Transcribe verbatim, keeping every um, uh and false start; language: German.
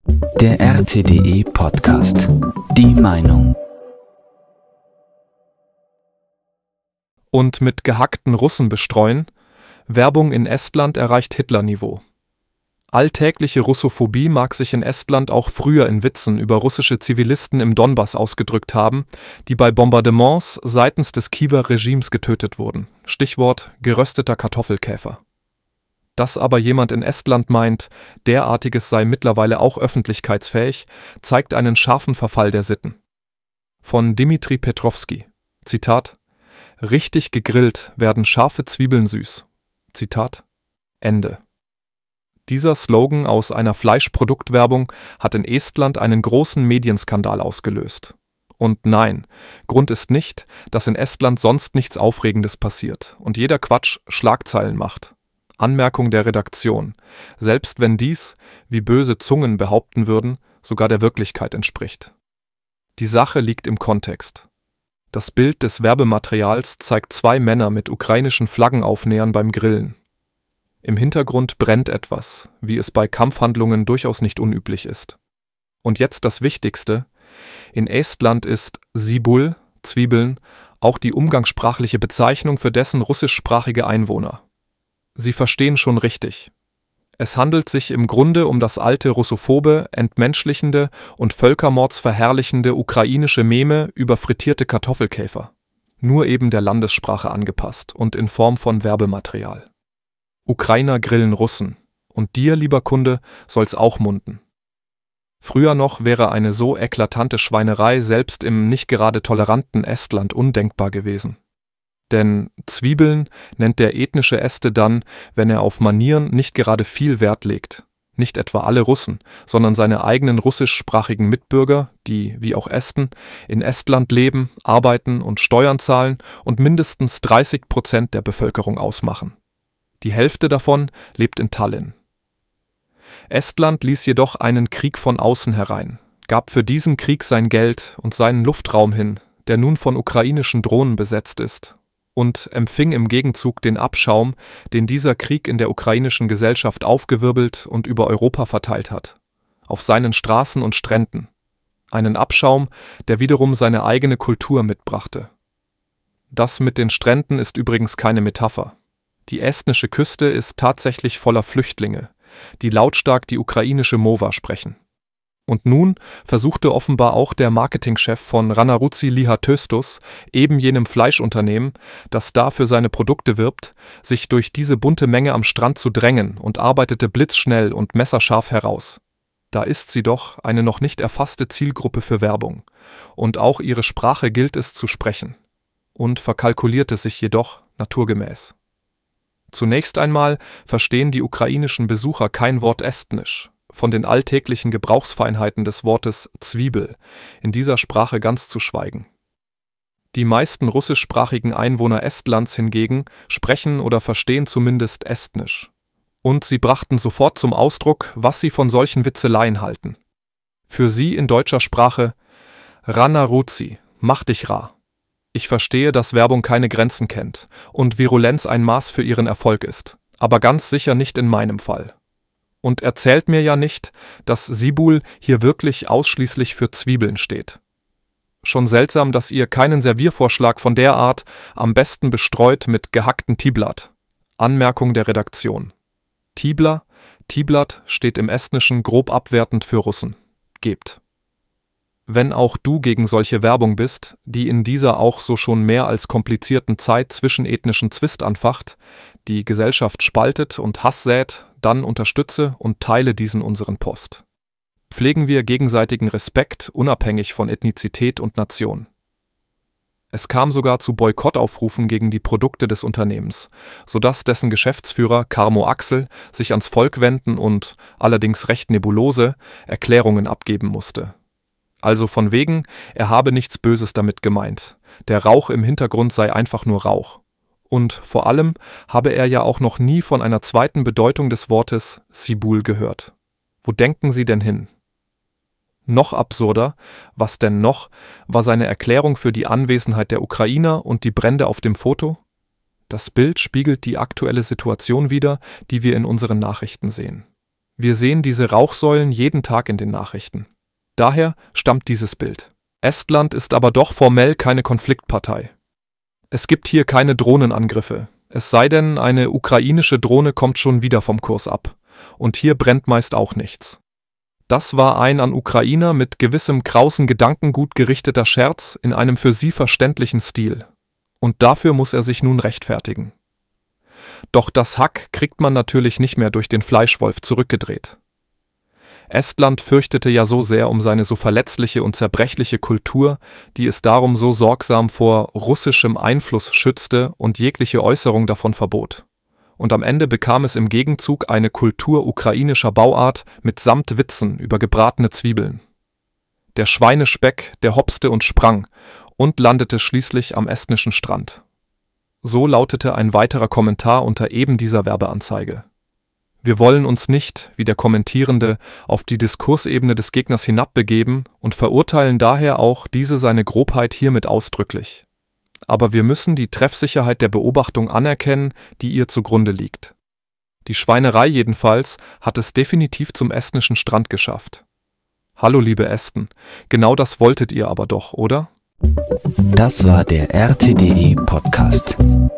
Der R T D E Podcast. Die Meinung. Und mit gehackten Russen bestreuen, Werbung in Estland erreicht Hitler-Niveau. Alltägliche Russophobie mag sich in Estland auch früher in Witzen über russische Zivilisten im Donbass ausgedrückt haben, die bei Bombardements seitens des Kiewer Regimes getötet wurden. Stichwort gerösteter Kartoffelkäfer. Dass aber jemand in Estland meint, derartiges sei mittlerweile auch öffentlichkeitsfähig, zeigt einen scharfen Verfall der Sitten. Von Dimitri Petrovski, Zitat: »Richtig gegrillt werden scharfe Zwiebeln süß.« Zitat Ende. Dieser Slogan aus einer Fleischproduktwerbung hat in Estland einen großen Medienskandal ausgelöst. Und nein, Grund ist nicht, dass in Estland sonst nichts Aufregendes passiert und jeder Quatsch Schlagzeilen macht. Anmerkung der Redaktion, selbst wenn dies, wie böse Zungen behaupten würden, sogar der Wirklichkeit entspricht. Die Sache liegt im Kontext. Das Bild des Werbematerials zeigt zwei Männer mit ukrainischen Flaggenaufnähern beim Grillen. Im Hintergrund brennt etwas, wie es bei Kampfhandlungen durchaus nicht unüblich ist. Und jetzt das Wichtigste: In Estland ist Sibul, Zwiebeln, auch die umgangssprachliche Bezeichnung für dessen russischsprachige Einwohner. Sie verstehen schon richtig. Es handelt sich im Grunde um das alte russophobe, entmenschlichende und völkermordsverherrlichende ukrainische Meme über frittierte Kartoffelkäfer. Nur eben der Landessprache angepasst und in Form von Werbematerial. Ukrainer grillen Russen. Und dir, lieber Kunde, soll's auch munden. Früher noch wäre eine so eklatante Schweinerei selbst im nicht gerade toleranten Estland undenkbar gewesen. Denn Zwiebeln nennt der ethnische Este dann, wenn er auf Manieren nicht gerade viel Wert legt. Nicht etwa alle Russen, sondern seine eigenen russischsprachigen Mitbürger, die, wie auch Esten, in Estland leben, arbeiten und Steuern zahlen und mindestens dreißig Prozent der Bevölkerung ausmachen. Die Hälfte davon lebt in Tallinn. Estland ließ jedoch einen Krieg von außen herein, gab für diesen Krieg sein Geld und seinen Luftraum hin, der nun von ukrainischen Drohnen besetzt ist, und empfing im Gegenzug den Abschaum, den dieser Krieg in der ukrainischen Gesellschaft aufgewirbelt und über Europa verteilt hat, auf seinen Straßen und Stränden. Einen Abschaum, der wiederum seine eigene Kultur mitbrachte. Das mit den Stränden ist übrigens keine Metapher. Die estnische Küste ist tatsächlich voller Flüchtlinge, die lautstark die ukrainische Mowa sprechen. Und nun versuchte offenbar auch der Marketingchef von Ranaruzzi Lihatöstus, eben jenem Fleischunternehmen, das da für seine Produkte wirbt, sich durch diese bunte Menge am Strand zu drängen und arbeitete blitzschnell und messerscharf heraus. Da ist sie doch eine noch nicht erfasste Zielgruppe für Werbung, und auch ihre Sprache gilt es zu sprechen, und verkalkulierte sich jedoch naturgemäß. Zunächst einmal verstehen die ukrainischen Besucher kein Wort Estnisch, von den alltäglichen Gebrauchsfeinheiten des Wortes Zwiebel, in dieser Sprache ganz zu schweigen. Die meisten russischsprachigen Einwohner Estlands hingegen sprechen oder verstehen zumindest Estnisch. Und sie brachten sofort zum Ausdruck, was sie von solchen Witzeleien halten. Für sie in deutscher Sprache: Ranaruzzi, mach dich rar. Ich verstehe, dass Werbung keine Grenzen kennt und Virulenz ein Maß für ihren Erfolg ist, aber ganz sicher nicht in meinem Fall. Und erzählt mir ja nicht, dass Sibul hier wirklich ausschließlich für Zwiebeln steht. Schon seltsam, dass ihr keinen Serviervorschlag von der Art, am besten bestreut mit gehackten Tiblat. Anmerkung der Redaktion. Tibla, Tiblat steht im Estnischen grob abwertend für Russen. Gebt. Wenn auch du gegen solche Werbung bist, die in dieser auch so schon mehr als komplizierten Zeit zwischenethnischen Zwist anfacht, die Gesellschaft spaltet und Hass sät, dann unterstütze und teile diesen unseren Post. Pflegen wir gegenseitigen Respekt, unabhängig von Ethnizität und Nation. Es kam sogar zu Boykottaufrufen gegen die Produkte des Unternehmens, sodass dessen Geschäftsführer Karmo Axel sich ans Volk wenden und, allerdings recht nebulose, Erklärungen abgeben musste. Also von wegen, er habe nichts Böses damit gemeint. Der Rauch im Hintergrund sei einfach nur Rauch. Und vor allem habe er ja auch noch nie von einer zweiten Bedeutung des Wortes Sibul gehört. Wo denken Sie denn hin? Noch absurder, was denn noch, war seine Erklärung für die Anwesenheit der Ukrainer und die Brände auf dem Foto? Das Bild spiegelt die aktuelle Situation wider, die wir in unseren Nachrichten sehen. Wir sehen diese Rauchsäulen jeden Tag in den Nachrichten. Daher stammt dieses Bild. Estland ist aber doch formell keine Konfliktpartei. Es gibt hier keine Drohnenangriffe, es sei denn, eine ukrainische Drohne kommt schon wieder vom Kurs ab. Und hier brennt meist auch nichts. Das war ein an Ukrainer mit gewissem krausen Gedankengut gerichteter Scherz in einem für sie verständlichen Stil. Und dafür muss er sich nun rechtfertigen. Doch das Hack kriegt man natürlich nicht mehr durch den Fleischwolf zurückgedreht. Estland fürchtete ja so sehr um seine so verletzliche und zerbrechliche Kultur, die es darum so sorgsam vor russischem Einfluss schützte und jegliche Äußerung davon verbot. Und am Ende bekam es im Gegenzug eine Kultur ukrainischer Bauart mitsamt Witzen über gebratene Zwiebeln. Der Schweinespeck, der hopste und sprang und landete schließlich am estnischen Strand. So lautete ein weiterer Kommentar unter eben dieser Werbeanzeige. Wir wollen uns nicht, wie der Kommentierende, auf die Diskursebene des Gegners hinabbegeben und verurteilen daher auch diese seine Grobheit hiermit ausdrücklich. Aber wir müssen die Treffsicherheit der Beobachtung anerkennen, die ihr zugrunde liegt. Die Schweinerei jedenfalls hat es definitiv zum estnischen Strand geschafft. Hallo liebe Esten, genau das wolltet ihr aber doch, oder? Das war der R T D E Podcast.